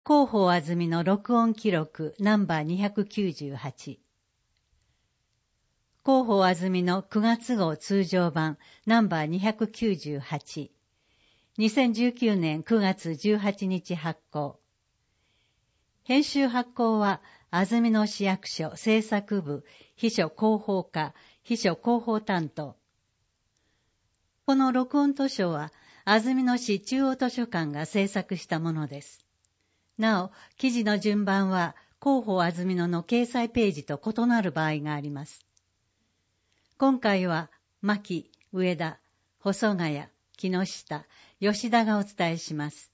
広報あずみの録音記録ナンバー298。広報あずみの9月号通常版ナンバー298。2019年9月18日発行。編集発行は、あずみ野市役所制作部秘書広報課秘書広報担当。この録音図書は、安曇野市中央図書館が制作したものです。なお、記事の順番は、広報安曇野の掲載ページと異なる場合があります。今回は、牧、上田、細谷、木下、吉田がお伝えします。